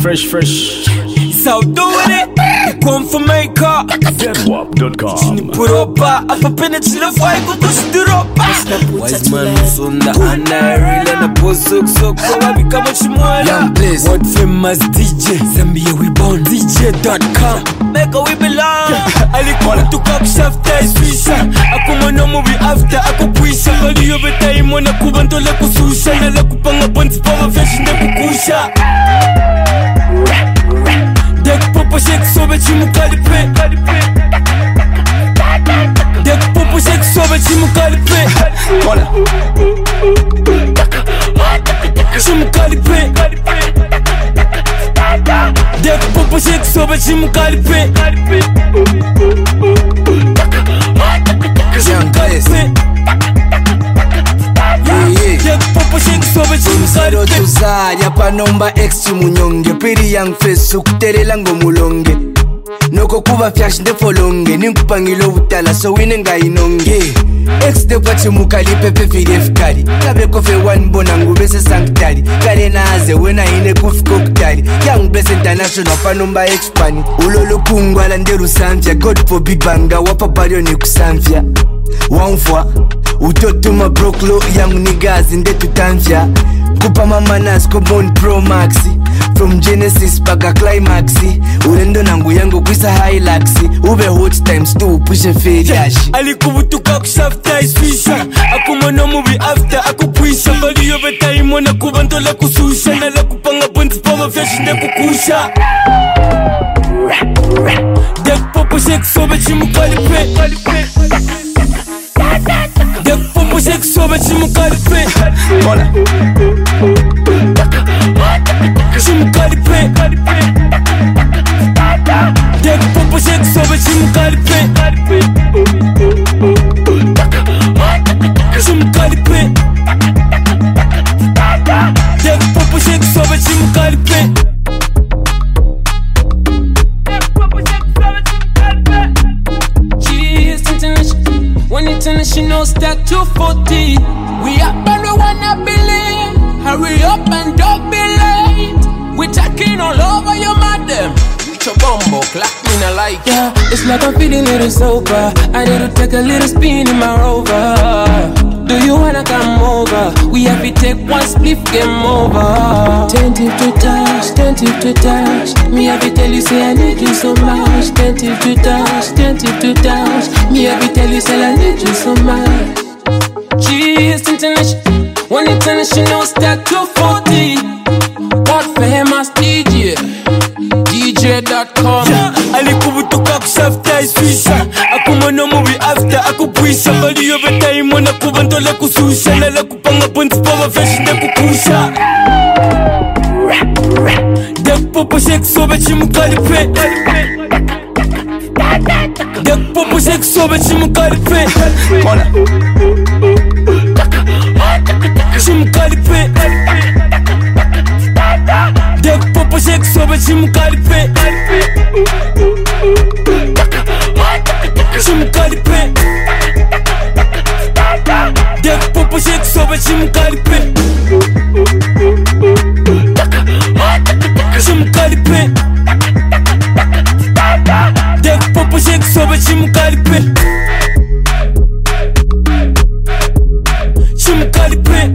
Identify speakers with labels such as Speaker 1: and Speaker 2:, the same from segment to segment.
Speaker 1: Fresh.
Speaker 2: So doing it. Come for makeup.
Speaker 1: Deadwap.com.
Speaker 2: Put up up in the chill of white go to up. Wise man Sunda and I really na post so I become a chimola.
Speaker 3: Young Blaze,
Speaker 2: what famous DJ Zambia we born DJ.com. Make a we belong. Ali call to cock shaft is fisha. Akuma no movie after akupwisha. Kali yo betai mona kubanto la kususha na la kupanga bonds power fashion na kukusha. Dek popo shake sobe chimu kalipe. Dek popo shake sobe chimu kalipe.
Speaker 3: Hola.
Speaker 2: Chimu kalipe. Dek popo shake sobe chimu kalipe. Chimu kalipe. Dek popo shake sobe chimu
Speaker 3: Sero
Speaker 2: kalipe.
Speaker 3: tuzaya panomba ex chimunyonge piri yang face ukutelela ngomulonge noko kuba fyash ndefolonge ninkupangilo butala so wine ngayinonge ex de kwachimukalipe pefiri efkali kabe kofe one bona ngubese sanktali kale naze wena ine kufikoktali yang bless international panomba expani ulolo kungwala nderu samfya god for bibanga wapa baryo ni kusamfya wamfwa utotuma broklo yang nigazi ndetutamfya kupa mamanas common pro maxi from genesis paka climax ulendo nangu yangu kwisa hilux ube hot times 2 pushe feriash
Speaker 2: alikubutuka kushafta isfisha akuma no movie after akupwisha bali yo betai mona kubantola kususha na la kupanga bonds power fashion na kukusha dek popo shake sobe chimu kalipe. Dek popo shake sobe chimu kalipe.
Speaker 3: hola
Speaker 2: Chimu kalipe. Dek popo shake sobe chimu kalipe. Chimu kalipe. Dek popo shake sobe chimu kalipe.
Speaker 4: She's international. When international start 240, we up and we wanna believe. Hurry up and don't be late. We talking all over your madam. Reach a bumbo, clap me na like. Yeah, it's like I'm feeling a little sober. I need to take a little spin in my rover. Do you wanna come over? We have to take one spliff, game over. Tentative to touch. Me have to tell you say I need you so much. Tentative to touch. Me have to tell you say I need you so much. She's international. One international start 240. What famous DJ? DJ.com.
Speaker 2: Alikubutuka kushafta isfisha akuma no movie after akupwisha bali yo betai mona kubantola kususha na la kupanga bonds power fashion na kukusha. Dek popo shake sobe chimu kalipe. Dek popo shake sobe chimu kalipe.
Speaker 3: hola
Speaker 2: Chimu kalipe. Dek popo shake sobe chimu kalipe. Chimu kalipe. Dek popo shake sobe chimu kalipe. Chimu kalipe. Dek popo shake sobe chimu kalipe. Chimu kalipe.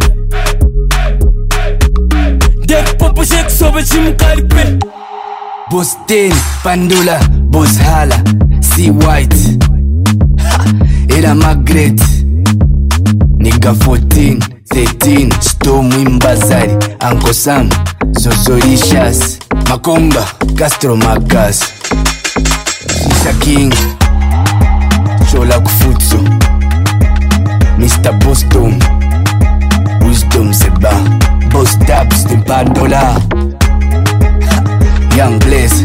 Speaker 2: Dek popo shake sobe chimu kalipe.
Speaker 3: Boss 10 Pandula Boss Hala C White Era Margaret Nigga 14 13 Storm Wimbazari Uncle Sam Zosorishas Makomba Castro Magas Shisha King Chola Kufutsu Mr. Boston Wisdom Seba Boss Dabs de Pandola Young Blaze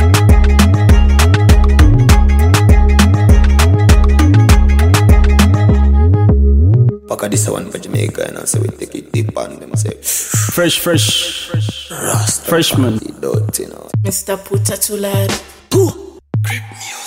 Speaker 5: Paka this one for Jamaica and I say we take it deep on them say
Speaker 1: Fresh.
Speaker 5: Rasta
Speaker 1: Freshman.
Speaker 5: Dirty, you know.
Speaker 6: Mr. Putatulad.
Speaker 5: Grip music.